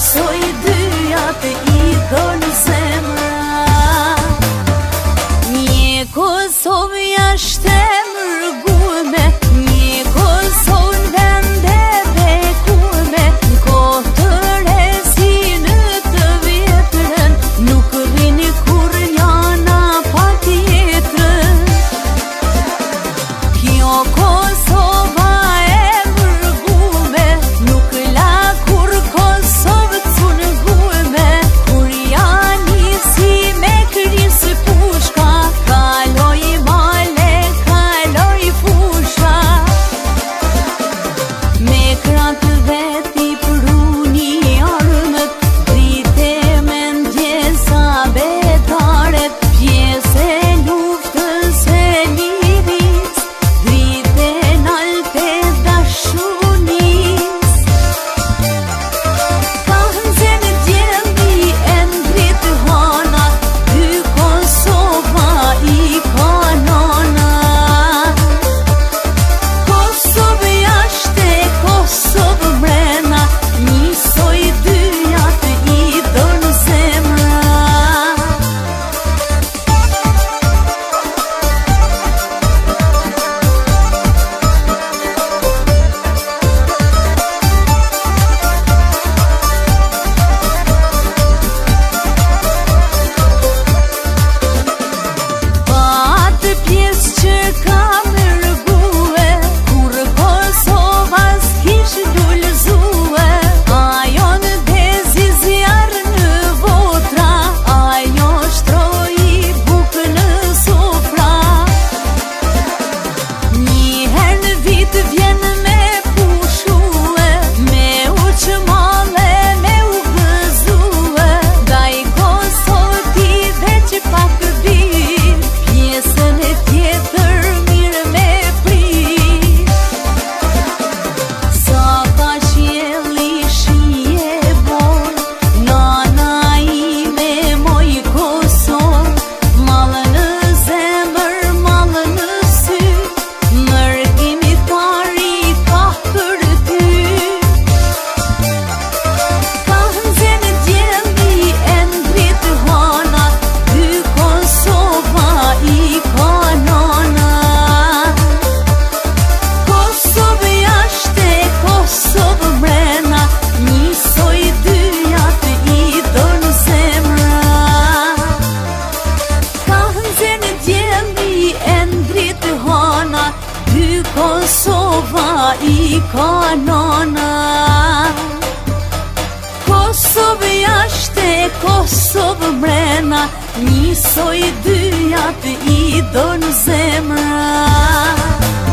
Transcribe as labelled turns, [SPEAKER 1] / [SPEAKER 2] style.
[SPEAKER 1] Njësoj dyja të idhon zemra. Një Kosovë jashtë e mërgume, një Kosovë në vende bekume, në kohë të re si në të vjetrën, nuk rini kur njana pa tjetrën. Kjo Kosova e mërgume, nuk la kur Kosovë të ngume, kur janë si me krisë pushka, kaloj male, kaloj fusha. Me kratë veti pruni armët, drite me ndjesa betaret, pjesë e luftës e liris, drite nalte dashunis. Ka hëndzene djeli e ndrit hana, dy Kosova i kanona. Kosovë jashtë e Kosovë mrena, njësoj dyja të idhon zemra. Atë pjesë që ka mërgue, kur Kosova s'kish lullzue, ajo në dezi zjarë në votra, ajo shtroi bukë në sofra. Njëherë në vit vjen me pushue, me u qëmale, me u gëzue, gaj Kosovë ti veç pak bir, pjesën e tjetër mirë me prit. Sa ka qielli shije bor, nana ime moj Kosovë, mallë në zemër, mallë në sy, mërgimi tari ka për ty. Ka hëndzene djeli e ndrit hana, dy Kosova i kanona. Kosovë jashtë e Kosovë mrena, njësoj dyja të idhon zemra. Ka hëndzene djeli e ndrit hana, dy Kosova i kanona. Kosovë jashtë e Kosovë mrena, njësoj dyja të idhon zemra.